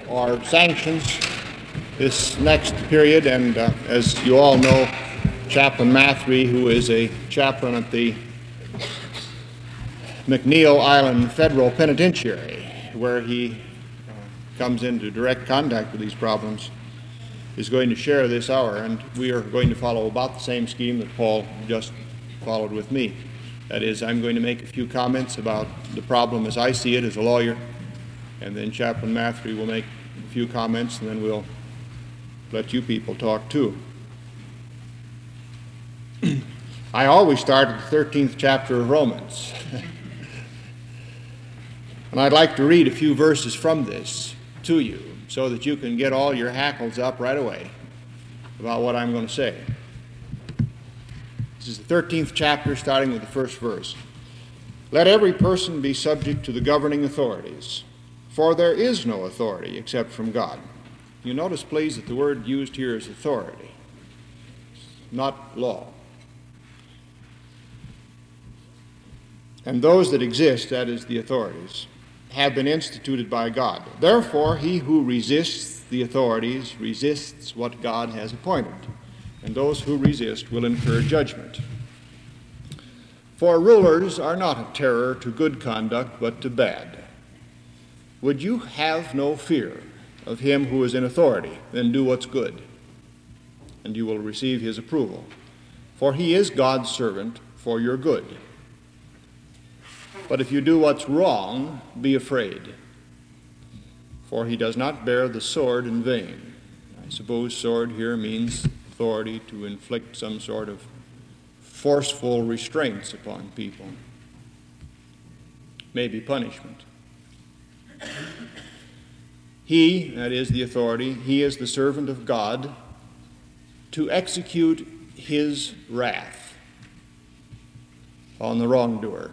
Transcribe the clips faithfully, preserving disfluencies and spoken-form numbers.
or sanctions this next period, and uh, as you all know, Chaplain Mathry, who is a chaplain at the McNeil Island Federal Penitentiary, where he uh, comes into direct contact with these problems, is going to share this hour, and we are going to follow about the same scheme that Paul just followed with me. That is, I'm going to make a few comments about the problem as I see it as a lawyer, and then Chaplain Mathry will make a few comments, and then we'll let you people talk too. I always start at the thirteenth chapter of Romans. And I'd like to read a few verses from this to you so that you can get all your hackles up right away about what I'm going to say. This is the thirteenth chapter, starting with the first verse. Let every person be subject to the governing authorities, for there is no authority except from God. You notice, please, that the word used here is authority, not law. And those that exist, that is, the authorities, have been instituted by God. Therefore, he who resists the authorities resists what God has appointed, and those who resist will incur judgment. For rulers are not a terror to good conduct, but to bad. Would you have no fear of him who is in authority? Then do what's good, and you will receive his approval. For he is God's servant for your good. But if you do what's wrong, be afraid, for he does not bear the sword in vain. I suppose sword here means authority to inflict some sort of forceful restraints upon people, maybe punishment. He, that is the authority, he is the servant of God to execute his wrath on the wrongdoer.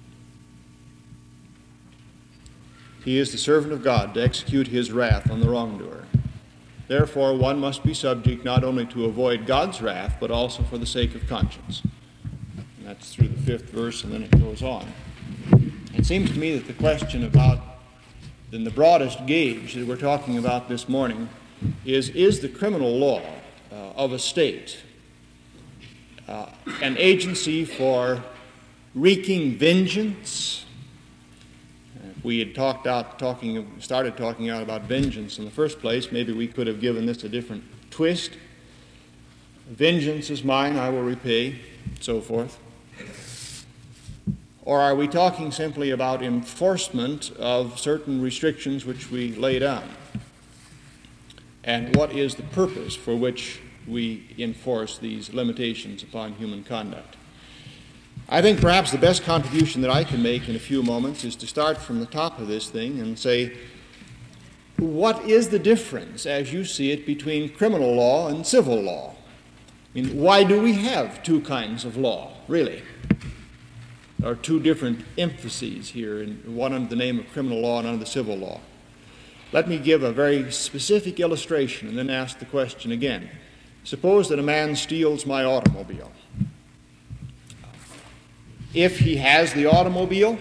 He is the servant of God to execute his wrath on the wrongdoer. Therefore, one must be subject not only to avoid God's wrath, but also for the sake of conscience. And that's through the fifth verse, and then it goes on. It seems to me that the question about, in the broadest gauge that we're talking about this morning, is, is the criminal law uh, of a state uh, an agency for wreaking vengeance? If we had talked out, talking, started talking out about vengeance in the first place, maybe we could have given this a different twist. Vengeance is mine, I will repay, so forth. Or are we talking simply about enforcement of certain restrictions which we lay down? And what is the purpose for which we enforce these limitations upon human conduct? I think perhaps the best contribution that I can make in a few moments is to start from the top of this thing and say, what is the difference, as you see it, between criminal law and civil law? I mean, why do we have two kinds of law, really? There are two different emphases here, one under the name of criminal law and under the civil law. Let me give a very specific illustration and then ask the question again. Suppose that a man steals my automobile. If he has the automobile,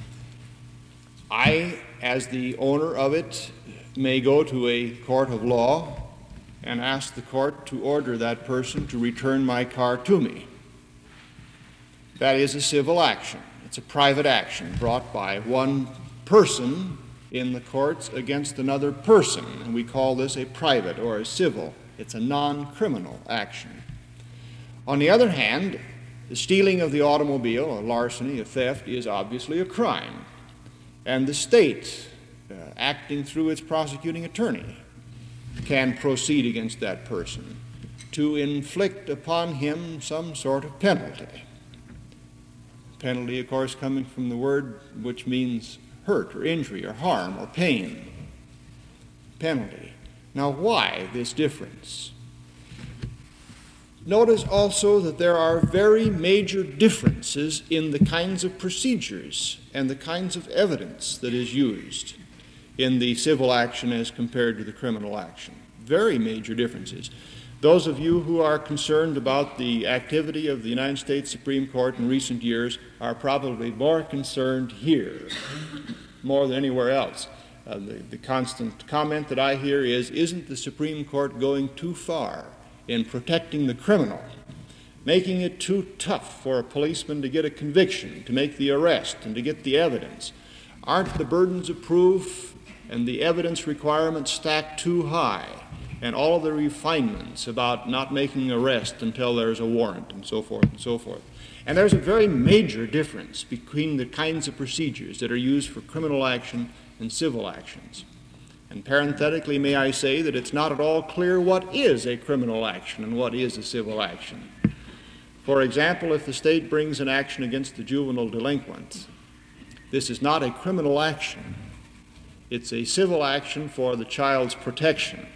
I, as the owner of it, may go to a court of law and ask the court to order that person to return my car to me. That is a civil action. It's a private action brought by one person in the courts against another person, and we call this a private or a civil. It's a non-criminal action. On the other hand, the stealing of the automobile, a larceny, a theft, is obviously a crime. And the state, uh, acting through its prosecuting attorney, can proceed against that person to inflict upon him some sort of penalty. Penalty, of course, coming from the word which means hurt or injury or harm or pain. Penalty. Now, why this difference? Notice also that there are very major differences in the kinds of procedures and the kinds of evidence that is used in the civil action as compared to the criminal action. Very major differences. Those of you who are concerned about the activity of the United States Supreme Court in recent years are probably more concerned here, more than anywhere else, Uh, the, the constant comment that I hear is, isn't the Supreme Court going too far in protecting the criminal, making it too tough for a policeman to get a conviction, to make the arrest, and to get the evidence? Aren't the burdens of proof and the evidence requirements stacked too high, and all of the refinements about not making an arrest until there's a warrant, and so forth and so forth? And there's a very major difference between the kinds of procedures that are used for criminal action and civil actions. And parenthetically, may I say that it's not at all clear what is a criminal action and what is a civil action. For example, if the state brings an action against the juvenile delinquent, this is not a criminal action. It's a civil action for the child's protection.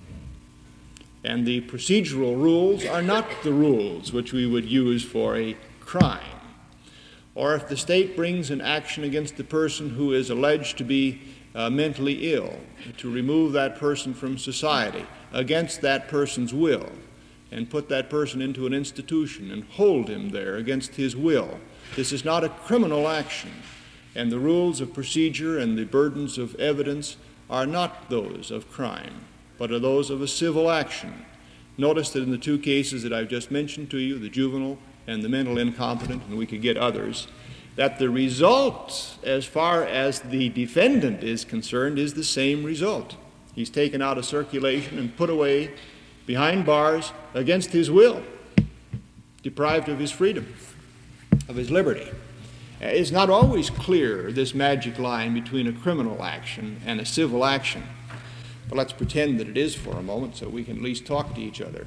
And the procedural rules are not the rules which we would use for a crime. Or if the state brings an action against the person who is alleged to be uh, mentally ill, to remove that person from society against that person's will, and put that person into an institution and hold him there against his will, this is not a criminal action. And the rules of procedure and the burdens of evidence are not those of crime, but are those of a civil action. Notice that in the two cases that I've just mentioned to you, the juvenile and the mental incompetent, and we could get others, that the result, as far as the defendant is concerned, is the same result. He's taken out of circulation and put away behind bars against his will, deprived of his freedom, of his liberty. It's not always clear, this magic line between a criminal action and a civil action. But let's pretend that it is for a moment so we can at least talk to each other.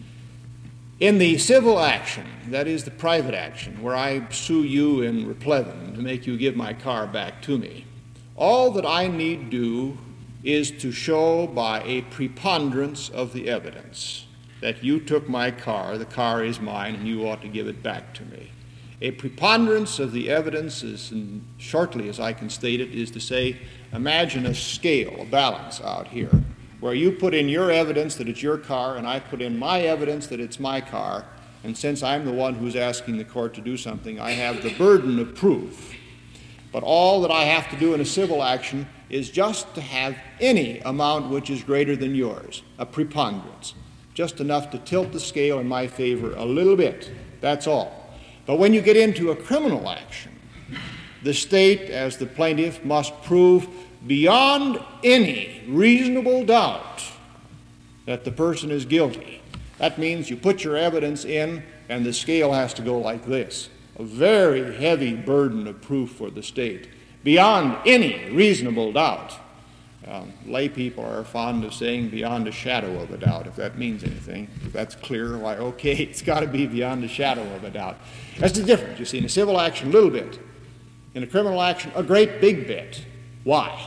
In the civil action, that is the private action, where I sue you in replevin to make you give my car back to me, all that I need do is to show by a preponderance of the evidence that you took my car, the car is mine, and you ought to give it back to me. A preponderance of the evidence is, and shortly as I can state it, is to say, imagine a scale, a balance out here, where you put in your evidence that it's your car and I put in my evidence that it's my car, and since I'm the one who's asking the court to do something, I have the burden of proof. But all that I have to do in a civil action is just to have any amount which is greater than yours, a preponderance, just enough to tilt the scale in my favor a little bit, that's all. But when you get into a criminal action, the state, as the plaintiff, must prove beyond any reasonable doubt that the person is guilty. That means you put your evidence in and the scale has to go like this. A very heavy burden of proof for the state, beyond any reasonable doubt. Um, lay people are fond of saying beyond a shadow of a doubt, if that means anything. If that's clear, why, okay, it's got to be beyond a shadow of a doubt. That's the difference, you see. In a civil action, a little bit. In a criminal action, a great big bit. Why?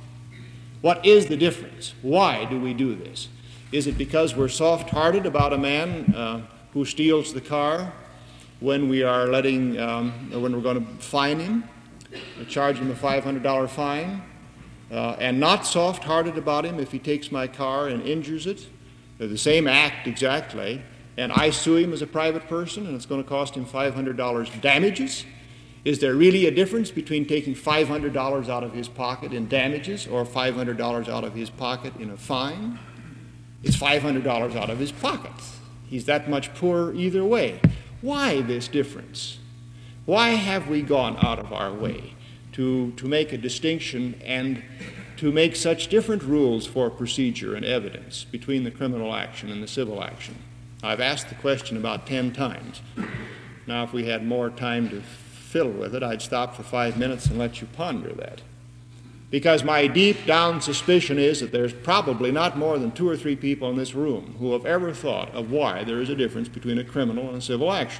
What is the difference? Why do we do this? Is it because we're soft-hearted about a man uh, who steals the car when we are letting, um, when we're going to fine him, charge him a five hundred dollars fine, uh, and not soft-hearted about him if he takes my car and injures it? They're the same act exactly, and I sue him as a private person and it's going to cost him five hundred dollars damages? Is there really a difference between taking five hundred dollars out of his pocket in damages or five hundred dollars out of his pocket in a fine? It's five hundred dollars out of his pocket. He's that much poorer either way. Why this difference? Why have we gone out of our way to, to make a distinction and to make such different rules for procedure and evidence between the criminal action and the civil action? I've asked the question about ten times. Now, if we had more time to fiddle with it, I'd stop for five minutes and let you ponder that. Because my deep down suspicion is that there's probably not more than two or three people in this room who have ever thought of why there is a difference between a criminal and a civil action.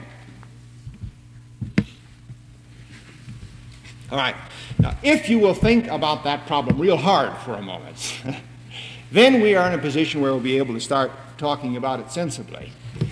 All right. Now, if you will think about that problem real hard for a moment, then we are in a position where we'll be able to start talking about it sensibly.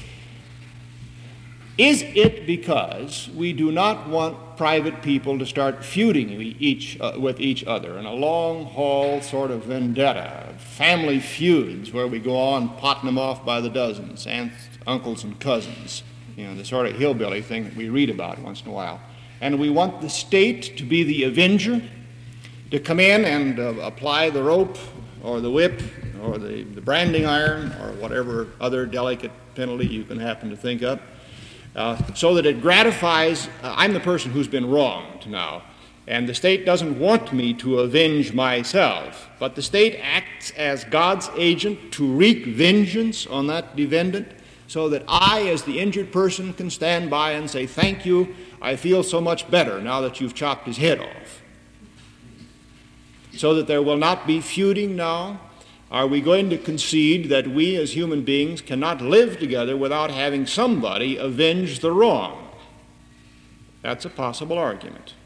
Is it because we do not want private people to start feuding each, uh, with each other in a long-haul sort of vendetta, family feuds where we go on potting them off by the dozens, aunts, uncles, and cousins, you know, the sort of hillbilly thing that we read about once in a while? And we want the state to be the avenger, to come in and uh, apply the rope or the whip or the, the branding iron or whatever other delicate penalty you can happen to think of, uh, so that it gratifies, uh, I'm the person who's been wronged now, and the state doesn't want me to avenge myself, but the state acts as God's agent to wreak vengeance on that defendant, so that I, as the injured person, can stand by and say, thank you, I feel so much better now that you've chopped his head off. So that there will not be feuding now. Are we going to concede that we as human beings cannot live together without having somebody avenge the wrong? That's a possible argument.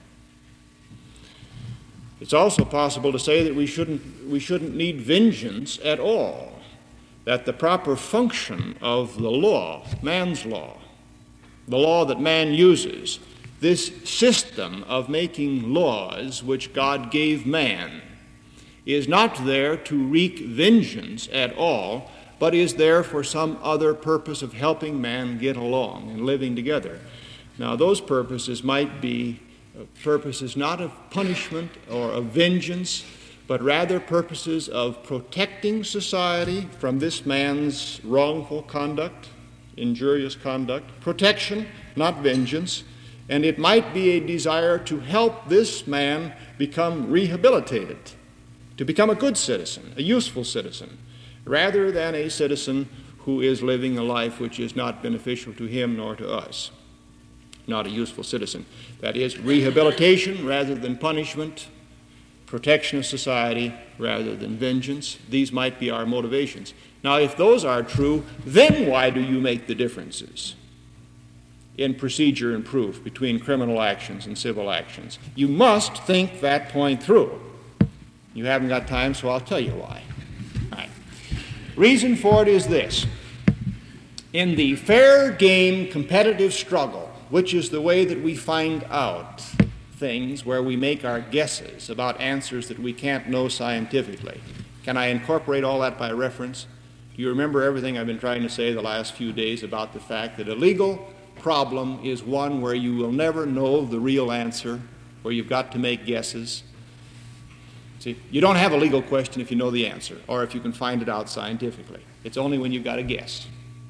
It's also possible to say that we shouldn't, we shouldn't need vengeance at all, that the proper function of the law, man's law, the law that man uses, this system of making laws which God gave man, is not there to wreak vengeance at all, but is there for some other purpose of helping man get along and living together. Now, those purposes might be purposes not of punishment or of vengeance, but rather purposes of protecting society from this man's wrongful conduct, injurious conduct, protection, not vengeance, and it might be a desire to help this man become rehabilitated, to become a good citizen, a useful citizen, rather than a citizen who is living a life which is not beneficial to him nor to us. Not a useful citizen. That is, rehabilitation rather than punishment, protection of society rather than vengeance. These might be our motivations. Now, if those are true, then why do you make the differences in procedure and proof between criminal actions and civil actions? You must think that point through. You haven't got time, so I'll tell you why. All right. Reason for it is this. In the fair game competitive struggle, which is the way that we find out things, where we make our guesses about answers that we can't know scientifically. Can I incorporate all that by reference? Do you remember everything I've been trying to say the last few days about the fact that a legal problem is one where you will never know the real answer, where you've got to make guesses? See, you don't have a legal question if you know the answer, or if you can find it out scientifically. It's only when you've got a guess.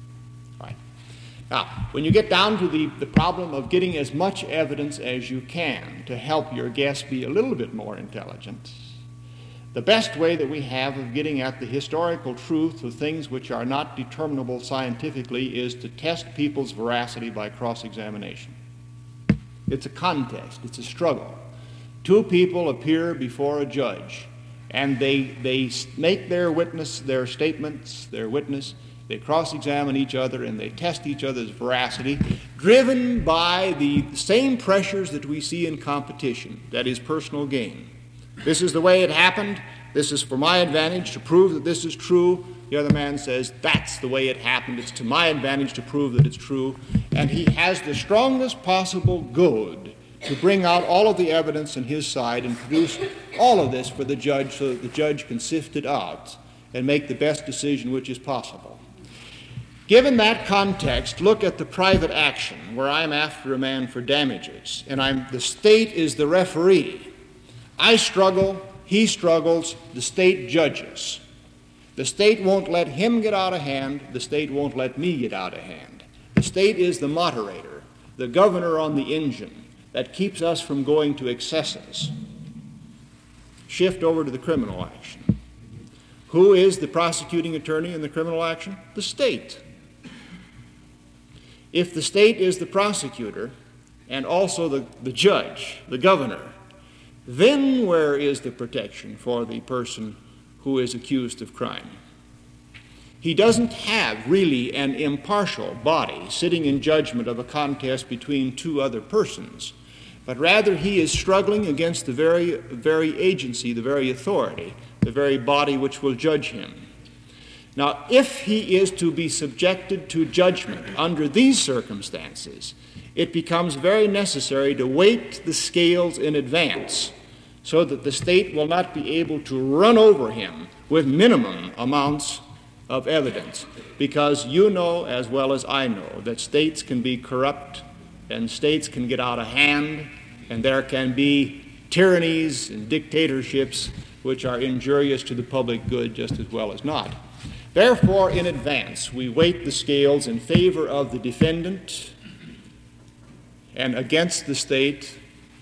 Now, when you get down to the, the problem of getting as much evidence as you can to help your guess be a little bit more intelligent, the best way that we have of getting at the historical truth of things which are not determinable scientifically is to test people's veracity by cross-examination. It's a contest. It's a struggle. Two people appear before a judge, and they, they make their witness, their statements, their witness, they cross-examine each other and they test each other's veracity, driven by the same pressures that we see in competition, that is, personal gain. This is the way it happened. This is for my advantage to prove that this is true. The other man says, that's the way it happened. It's to my advantage to prove that it's true. And he has the strongest possible good to bring out all of the evidence on his side and produce all of this for the judge so that the judge can sift it out and make the best decision which is possible. Given that context, look at the private action where I'm after a man for damages, and I'm, the state is the referee. I struggle, he struggles, the state judges. The state won't let him get out of hand, the state won't let me get out of hand. The state is the moderator, the governor on the engine that keeps us from going to excesses. Shift over to the criminal action. Who is the prosecuting attorney in the criminal action? The state. If the state is the prosecutor and also the, the judge, the governor, then where is the protection for the person who is accused of crime? He doesn't have really an impartial body sitting in judgment of a contest between two other persons, but rather he is struggling against the very, very agency, the very authority, the very body which will judge him. Now, if he is to be subjected to judgment under these circumstances, it becomes very necessary to weight the scales in advance so that the state will not be able to run over him with minimum amounts of evidence, because you know as well as I know that states can be corrupt and states can get out of hand and there can be tyrannies and dictatorships which are injurious to the public good just as well as not. Therefore, in advance, we weight the scales in favor of the defendant and against the state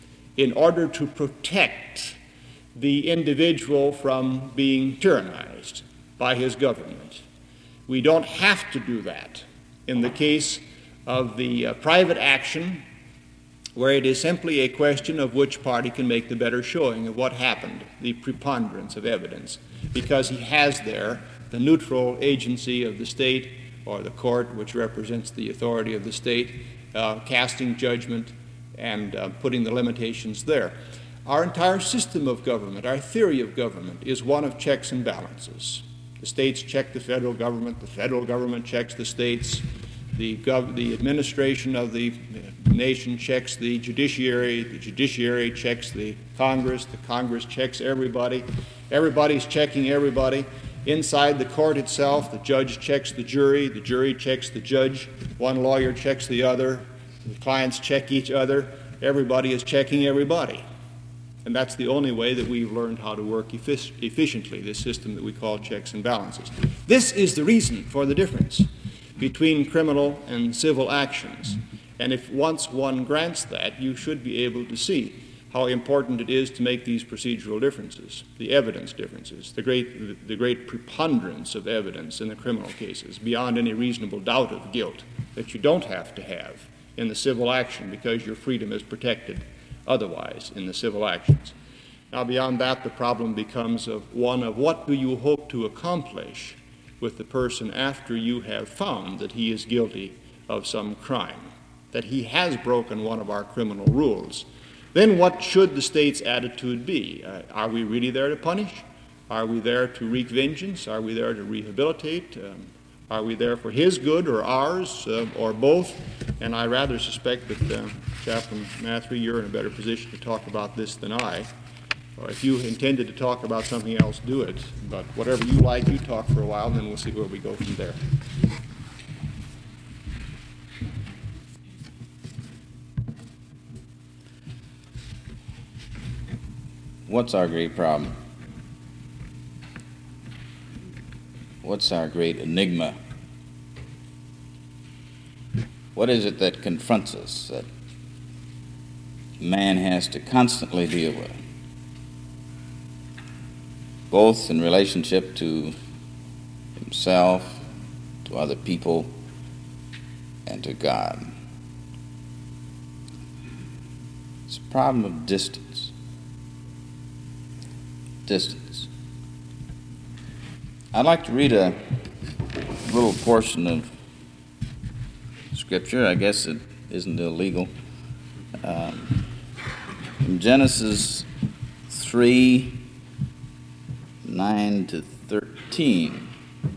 in order to protect the individual from being tyrannized by his government. We don't have to do that in the case of the uh, private action, where it is simply a question of which party can make the better showing of what happened, the preponderance of evidence, because he has there the neutral agency of the state or the court, which represents the authority of the state, uh, casting judgment and uh, putting the limitations there. Our entire system of government, our theory of government, is one of checks and balances. The states check the federal government, the federal government checks the states, the, gov- the administration of the nation checks the judiciary, the judiciary checks the Congress, the Congress checks everybody, everybody's checking everybody. Inside the court itself, the judge checks the jury, the jury checks the judge, one lawyer checks the other, the clients check each other, everybody is checking everybody. And that's the only way that we've learned how to work effic- efficiently, this system that we call checks and balances. This is the reason for the difference between criminal and civil actions. And if once one grants that, you should be able to see how important it is to make these procedural differences, the evidence differences, the great, the great preponderance of evidence in the criminal cases, beyond any reasonable doubt of guilt, that you don't have to have in the civil action because your freedom is protected otherwise in the civil actions. Now, beyond that, the problem becomes of one of what do you hope to accomplish with the person after you have found that he is guilty of some crime, that he has broken one of our criminal rules. Then what should the state's attitude be? Uh, are we really there to punish? Are we there to wreak vengeance? Are we there to rehabilitate? Um, are we there for his good or ours uh, or both? And I rather suspect that uh, Chaplain Mathry, you're in a better position to talk about this than I. Or if you intended to talk about something else, do it. But whatever you like, you talk for a while, and then we'll see where we go from there. What's our great problem? What's our great enigma? What is it that confronts us, that man has to constantly deal with, both in relationship to himself, to other people, and to God? It's a problem of distance. Distance. I'd like to read a little portion of Scripture. I guess it isn't illegal. Um, from Genesis three, nine to thirteen.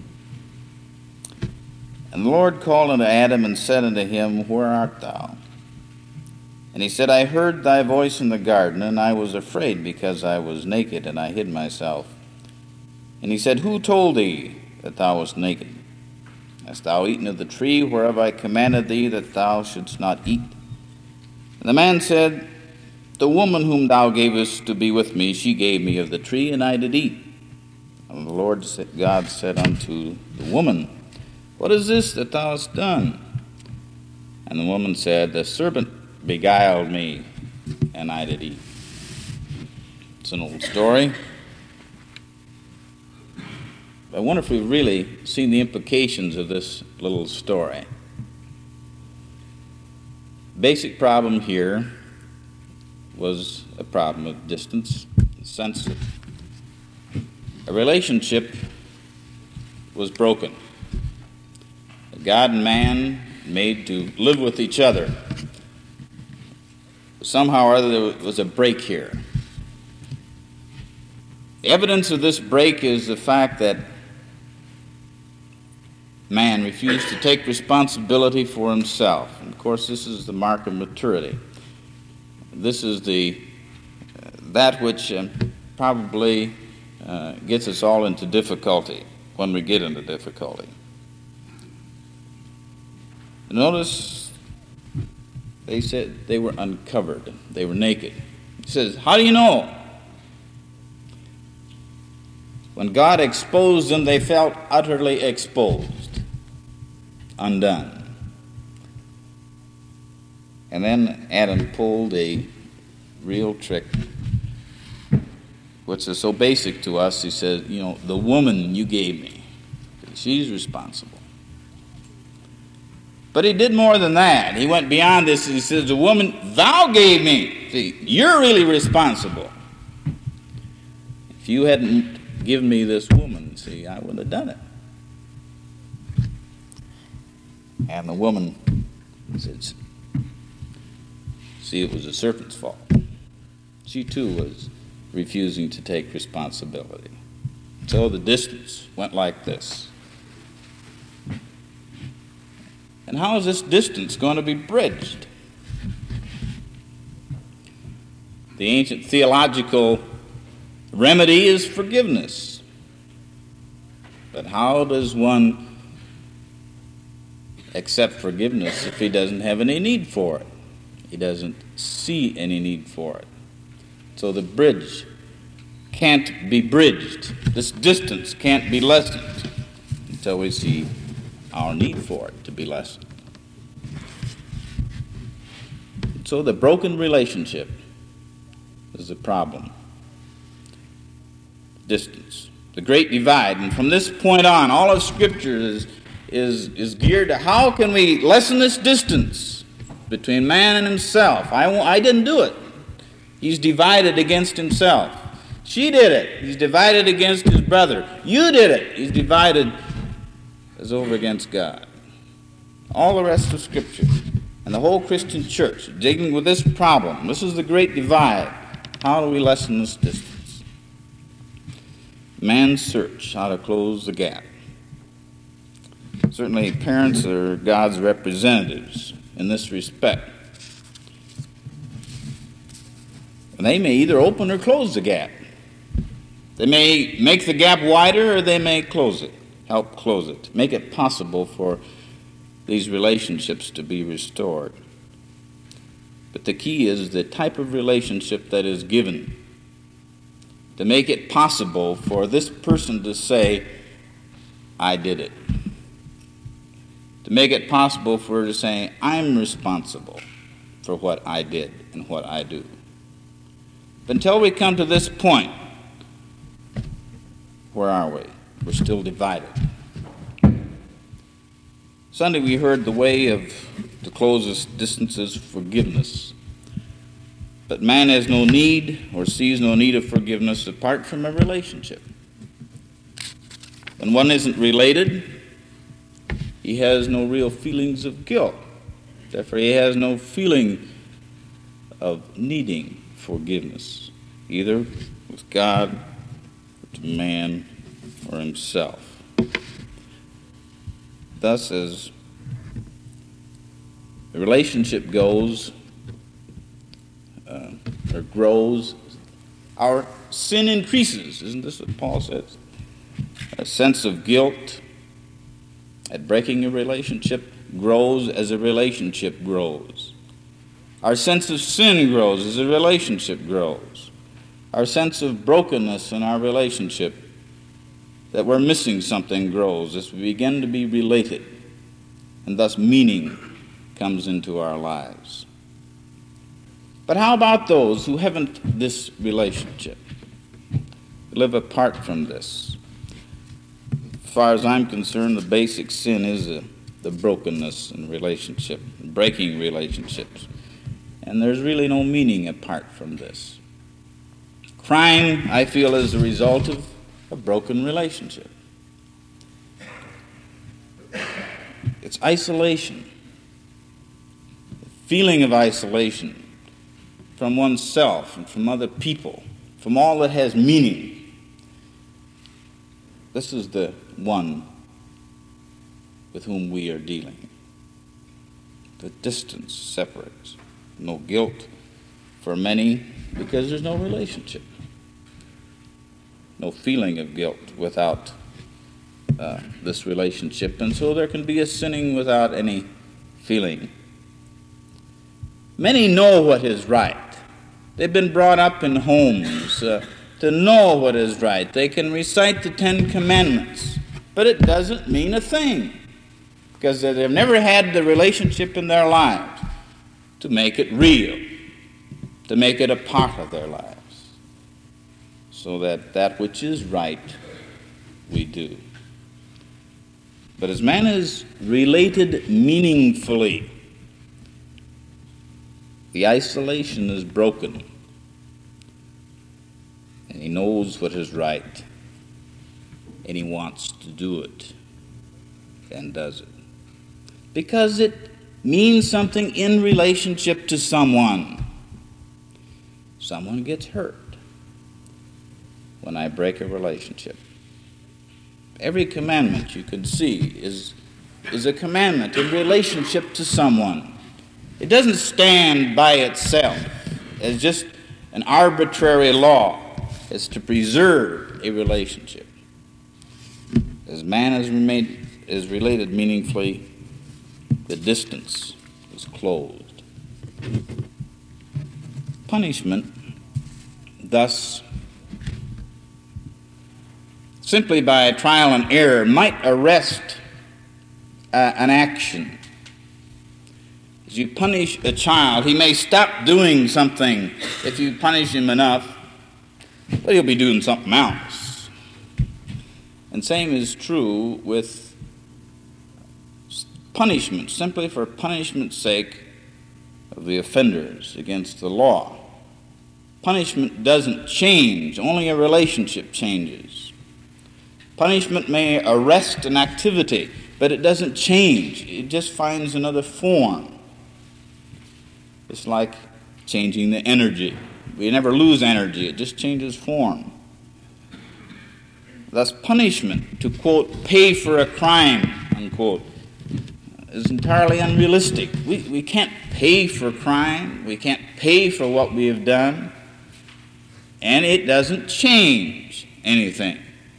And the Lord called unto Adam and said unto him, Where art thou? And he said, I heard thy voice in the garden, and I was afraid, because I was naked, and I hid myself. And he said, Who told thee that thou wast naked? Hast thou eaten of the tree whereof I commanded thee that thou shouldst not eat? And the man said, The woman whom thou gavest to be with me, she gave me of the tree, and I did eat. And the Lord God said unto the woman, What is this that thou hast done? And the woman said, The serpent beguiled me, and I did eat. It's an old story. I wonder if we've really seen the implications of this little story. Basic problem here was a problem of distance, the sense that a relationship was broken. God and man made to live with each other. Somehow or other there was a break here. The evidence of this break is the fact that man refused to take responsibility for himself. And of course, this is the mark of maturity. This is the uh, that which uh, probably uh, gets us all into difficulty when we get into difficulty. Notice they said they were uncovered. They were naked. He says, how do you know? When God exposed them, they felt utterly exposed, undone. And then Adam pulled a real trick, which is so basic to us. He said, you know, the woman you gave me, she's responsible. But he did more than that. He went beyond this. He says, the woman thou gave me. See, you're really responsible. If you hadn't given me this woman, see, I wouldn't have done it. And the woman said, see, it was the serpent's fault. She too was refusing to take responsibility. So the distance went like this. And how is this distance going to be bridged? The ancient theological remedy is forgiveness. But how does one accept forgiveness if he doesn't have any need for it? He doesn't see any need for it. So the bridge can't be bridged. This distance can't be lessened until we see our need for it to be lessened. So the broken relationship is the problem. Distance. The great divide. And from this point on, all of Scripture is, is, is geared to how can we lessen this distance between man and himself. I, I didn't do it. He's divided against himself. She did it. He's divided against his brother. You did it. He's divided as over against God. All the rest of Scripture and the whole Christian church dealing with this problem. This is the great divide. How do we lessen this distance? Man's search, how to close the gap. Certainly parents are God's representatives in this respect. And they may either open or close the gap. They may make the gap wider or they may close it, help close it, make it possible for these relationships to be restored. But the key is the type of relationship that is given to make it possible for this person to say, I did it. To make it possible for her to say, I'm responsible for what I did and what I do. But until we come to this point, where are we? We're still divided. Sunday we heard the way of to close this distance is forgiveness. But man has no need or sees no need of forgiveness apart from a relationship. When one isn't related, he has no real feelings of guilt. Therefore, he has no feeling of needing forgiveness, either with God, with man, or himself. Thus, as the relationship goes uh, or grows, our sin increases. Isn't this what Paul says? A sense of guilt at breaking a relationship grows as a relationship grows. Our sense of sin grows as a relationship grows. Our sense of brokenness in our relationship, that we're missing something, grows as we begin to be related, and thus meaning comes into our lives. But how about those who haven't this relationship, live apart from this? As far as I'm concerned, the basic sin is the, the brokenness in relationship, breaking relationships. And there's really no meaning apart from this. Crime, I feel, is the result of a broken relationship. It's isolation. The feeling of isolation from oneself and from other people, from all that has meaning. This is the one with whom we are dealing. The distance separates. No guilt for many because there's no relationship. No feeling of guilt without uh, this relationship. And so there can be a sinning without any feeling. Many know what is right. They've been brought up in homes uh, to know what is right. They can recite the Ten Commandments, but it doesn't mean a thing because they've never had the relationship in their lives to make it real, to make it a part of their lives, so that that which is right we do. But as man is related meaningfully, the isolation is broken, and he knows what is right, and he wants to do it, and does it. Because it means something in relationship to someone. Someone gets hurt when I break a relationship. Every commandment you can see is, is a commandment in relationship to someone. It doesn't stand by itself as just an arbitrary law. It's to preserve a relationship. As man is, remained, is related meaningfully, the distance is closed. Punishment, thus, simply by trial and error, might arrest uh, an action. As you punish a child, he may stop doing something if you punish him enough, but he'll be doing something else. And same is true with punishment, simply for punishment's sake of the offenders against the law. Punishment doesn't change, only a relationship changes. Punishment may arrest an activity, but it doesn't change. It just finds another form. It's like changing the energy. We never lose energy, it just changes form. Thus, punishment, to quote, pay for a crime, unquote, is entirely unrealistic. We, we can't pay for crime. We can't pay for what we have done. And it doesn't change anything.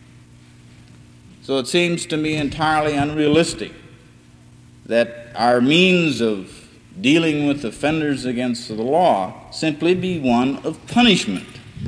So it seems to me entirely unrealistic that our means of dealing with offenders against the law simply be one of punishment.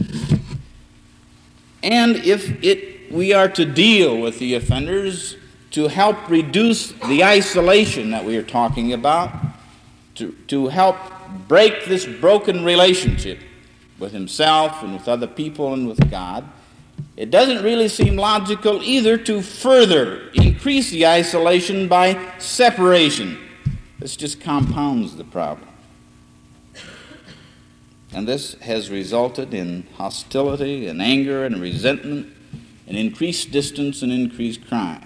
And if it, we are to deal with the offenders to help reduce the isolation that we are talking about, to, to help break this broken relationship with himself and with other people and with God, it doesn't really seem logical either to further increase the isolation by separation. This just compounds the problem. And this has resulted in hostility and anger and resentment and increased distance and increased crime.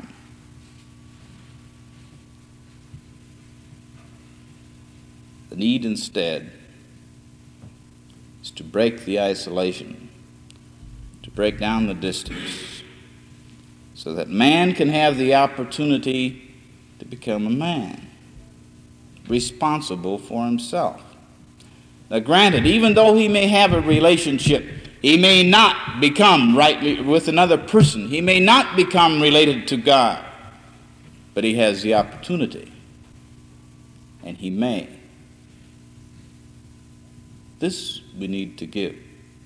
The need instead is to break the isolation, to break down the distance, so that man can have the opportunity to become a man, responsible for himself. Now granted, even though he may have a relationship, he may not become right with another person. He may not become related to God, but he has the opportunity, and he may. This we need to give.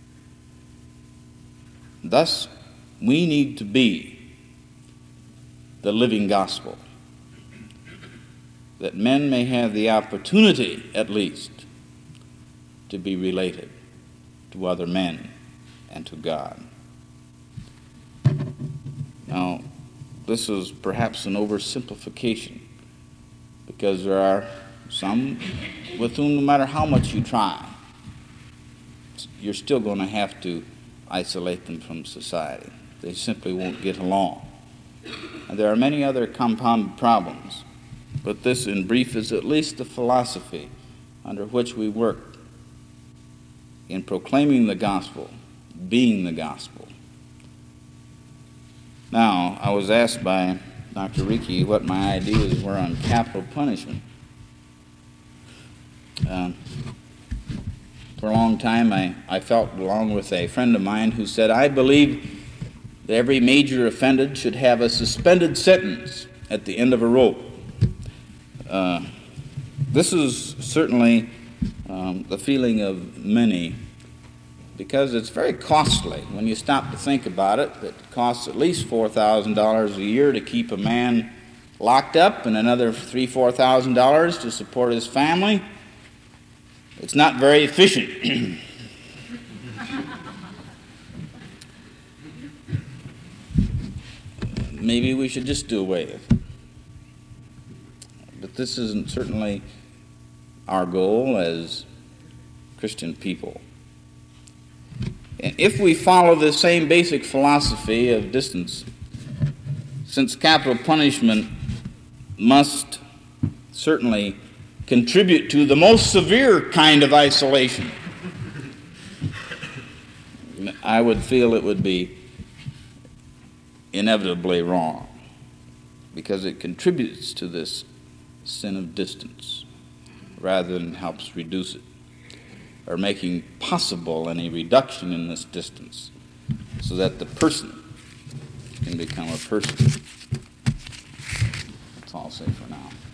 Thus, we need to be the living gospel, that men may have the opportunity, at least, to be related to other men and to God. Now, this is perhaps an oversimplification, because there are some with whom, no matter how much you try, you're still going to have to isolate them from society. They simply won't get along. And there are many other compounded problems, but this, in brief, is at least the philosophy under which we work in proclaiming the gospel, being the gospel. Now, I was asked by Doctor Ricci what my ideas were on capital punishment. Uh, For a long time, I, I felt, along with a friend of mine who said, I believe that every major offended should have a suspended sentence at the end of a rope. Uh, this is certainly um, the feeling of many because it's very costly. When you stop to think about it, it costs at least four thousand dollars a year to keep a man locked up and another three thousand, four thousand dollars to support his family. It's not very efficient. Maybe we should just do away with it. But this isn't certainly our goal as Christian people. And if we follow the same basic philosophy of distance, since capital punishment must certainly contribute to the most severe kind of isolation, I would feel it would be inevitably wrong, because it contributes to this sin of distance rather than helps reduce it, or making possible any reduction in this distance so that the person can become a person. That's all I'll say for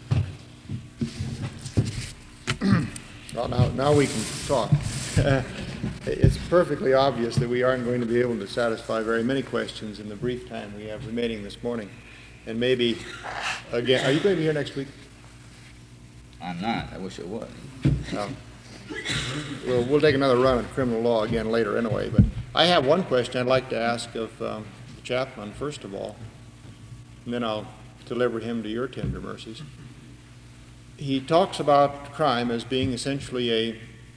now. Well, now, now we can talk. It's perfectly obvious that we aren't going to be able to satisfy very many questions in the brief time we have remaining this morning. And maybe, again, are you going to be here next week? I'm not. I wish I would. No. Well, we'll take another run at criminal law again later anyway. But I have one question I'd like to ask of um, the chaplain, first of all, and then I'll deliver him to your tender mercies. He talks about crime as being essentially a,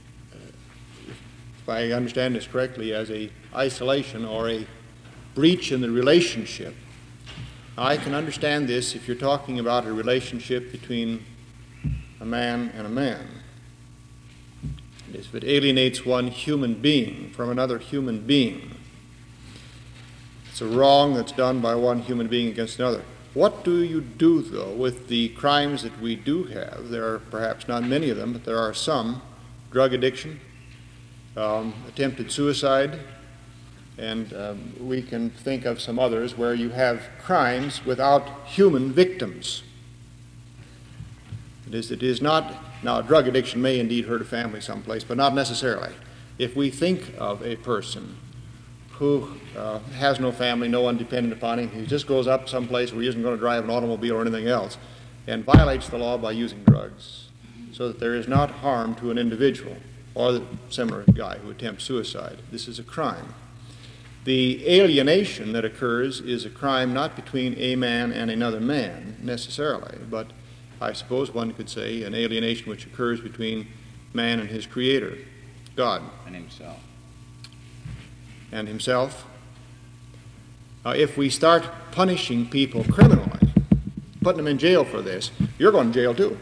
if I understand this correctly, as a isolation or a breach in the relationship. I can understand this if you're talking about a relationship between a man and a man. If it alienates one human being from another human being, it's a wrong that's done by one human being against another. What do you do, though, with the crimes that we do have? There are perhaps not many of them, but there are some. Drug addiction, um, attempted suicide, and um, we can think of some others where you have crimes without human victims. It is, it is not, now drug addiction may indeed hurt a family someplace, but not necessarily. If we think of a person who uh, has no family, no one dependent upon him, he just goes up someplace where he isn't going to drive an automobile or anything else, and violates the law by using drugs, so that there is not harm to an individual, or the similar guy who attempts suicide. This is a crime. The alienation that occurs is a crime not between a man and another man, necessarily, but I suppose one could say an alienation which occurs between man and his creator, God. And himself. And himself. Now, if we start punishing people criminally, putting them in jail for this, you're going to jail too.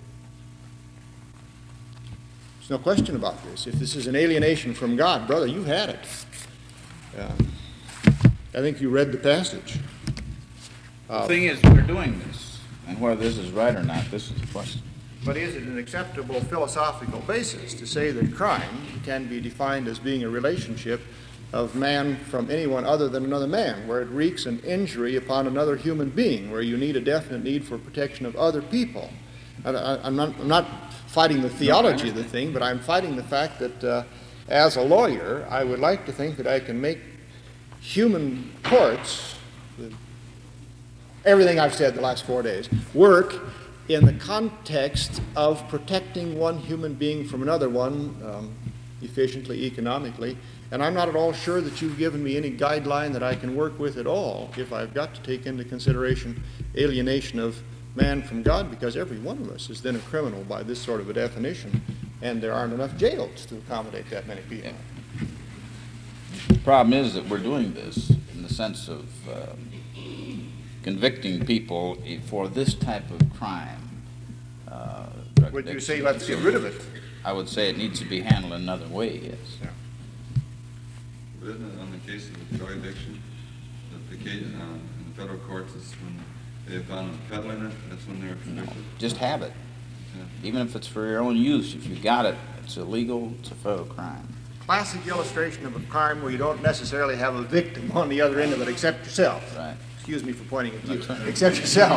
There's no question about this. If this is an alienation from God, brother, you've had it. Uh, I think you read the passage. Uh, the thing is, we're doing this. And whether this is right or not, this is the question. But is it an acceptable philosophical basis to say that crime can be defined as being a relationship of man from anyone other than another man, where it wreaks an injury upon another human being, where you need a definite need for protection of other people? I, I, I'm, not, I'm not fighting the theology of the thing, but I'm fighting the fact that uh, as a lawyer, I would like to think that I can make human courts, everything I've said the last four days, work in the context of protecting one human being from another one um, efficiently, economically. And I'm not at all sure that you've given me any guideline that I can work with at all if I've got to take into consideration alienation of man from God, because every one of us is then a criminal by this sort of a definition, and there aren't enough jails to accommodate that many people. Yeah. The problem is that we're doing this in the sense of um, convicting people for this type of crime. Uh, Would you say let's get rid of it? I would say it needs to be handled another way, yes. Yeah. But isn't it on the case of drug addiction, that the case uh, in the federal courts is when they've found peddling it, that's when they're convicted? No, just have it. Yeah. Even if it's for your own use, if you got it, it's illegal, it's a federal crime. Classic illustration of a crime where you don't necessarily have a victim on the other end of it except yourself. Right. Excuse me for pointing at you. Except yourself.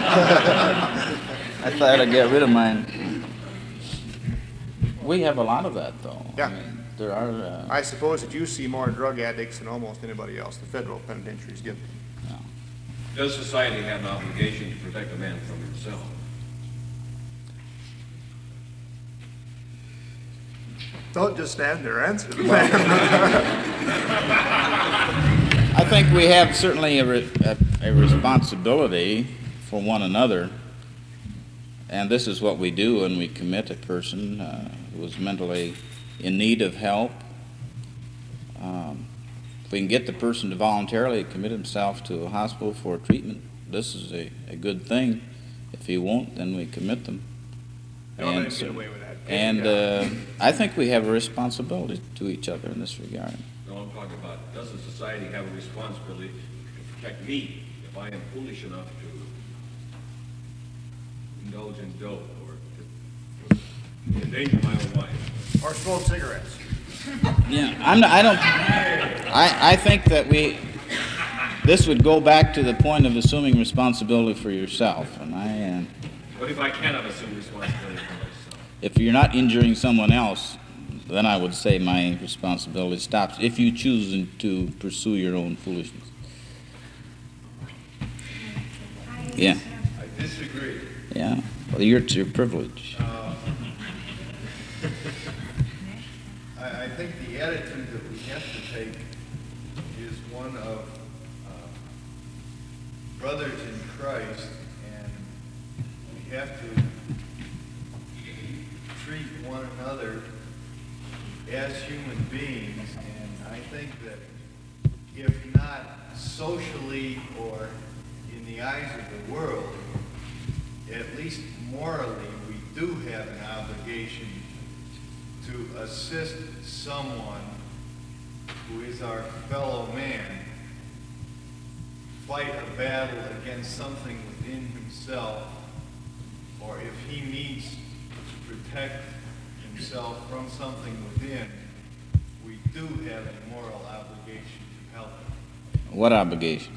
I thought I'd get rid of mine. We have a lot of that, though. Yeah. I mean, there are, uh, I suppose that you see more drug addicts than almost anybody else. The federal penitentiaries get them. Does society have an obligation to protect a man from himself? Don't just stand there, answer the I think we have certainly a, re- a, a responsibility for one another, and this is what we do when we commit a person uh, who is mentally in need of help. Um, if we can get the person to voluntarily commit himself to a hospital for treatment, this is a, a good thing. If he won't, then we commit them. Don't let him so- get away with that. And uh, I think we have a responsibility to each other in this regard. No, I'm talking about, does the society have a responsibility to protect me if I am foolish enough to indulge in dope or to endanger my own life? Or smoke cigarettes. Yeah, I'm not, I don't, I, I think that we, this would go back to the point of assuming responsibility for yourself. And I, uh, What if I cannot assume responsibility for myself? if you're not injuring someone else, then I would say my responsibility stops if you choose to pursue your own foolishness. Yeah, I disagree. yeah. Well, you're, it's your privilege. Uh, I, I think the attitude that we have to take is one of uh, brothers in Christ, and we have to treat one another as human beings, and I think that if not socially or in the eyes of the world, at least morally, we do have an obligation to assist someone who is our fellow man fight a battle against something within himself, or if he needs to protect himself from something within, we do have a moral obligation to help him. What obligation?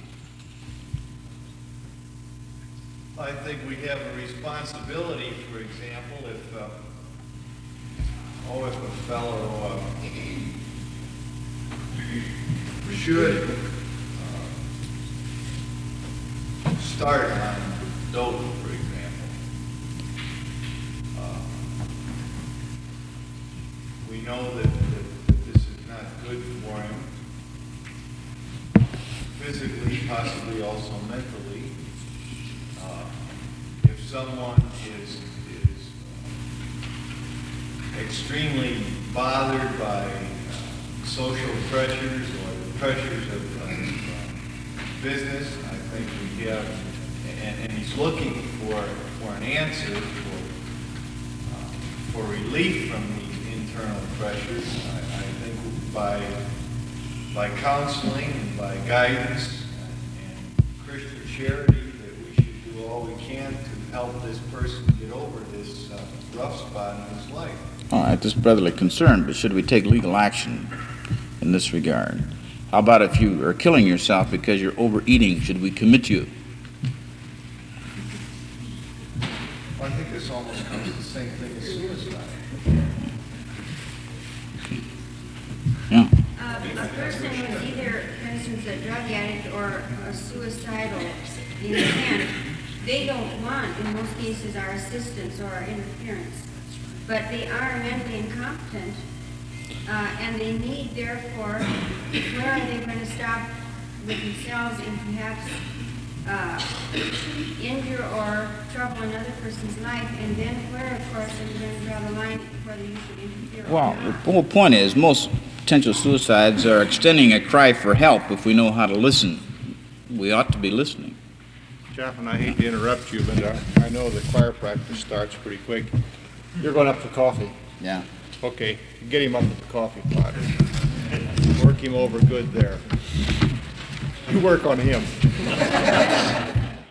I think we have a responsibility, for example, if, uh, oh, if a fellow uh, should uh, start on dope, for example, uh, we know that, that, that this is not good for him, physically, possibly also mentally. Uh, If someone is, is uh, extremely bothered by uh, social pressures or the pressures of uh, business, I think we have, and, and he's looking for, for an answer for, uh, for relief from these internal pressures, I, I think by, by counseling and by guidance and, and Christian charity, all we can to help this person get over this uh, rough spot in his life. All right, this is brotherly concern, but should we take legal action in this regard? How about if you are killing yourself because you're overeating? Should we commit you? Well, I think this almost comes to the same thing as suicide. Yeah. Uh, a person who's either, for instance, a drug addict or a suicidal intent, they don't want, in most cases, our assistance or our interference. But they are mentally incompetent, uh, and they need, therefore, where are they going to stop with themselves and perhaps uh, injure or trouble another person's life, and then where, of course, are we going to draw the line whether you should interfere or Well, not? the whole point is most potential suicides are extending a cry for help if we know how to listen. We ought to be listening. Jeff, and I hate to interrupt you, but uh, I know the choir practice starts pretty quick. You're going up for coffee. Yeah. Okay, get him up at the coffee pot. Work him over good there. You work on him.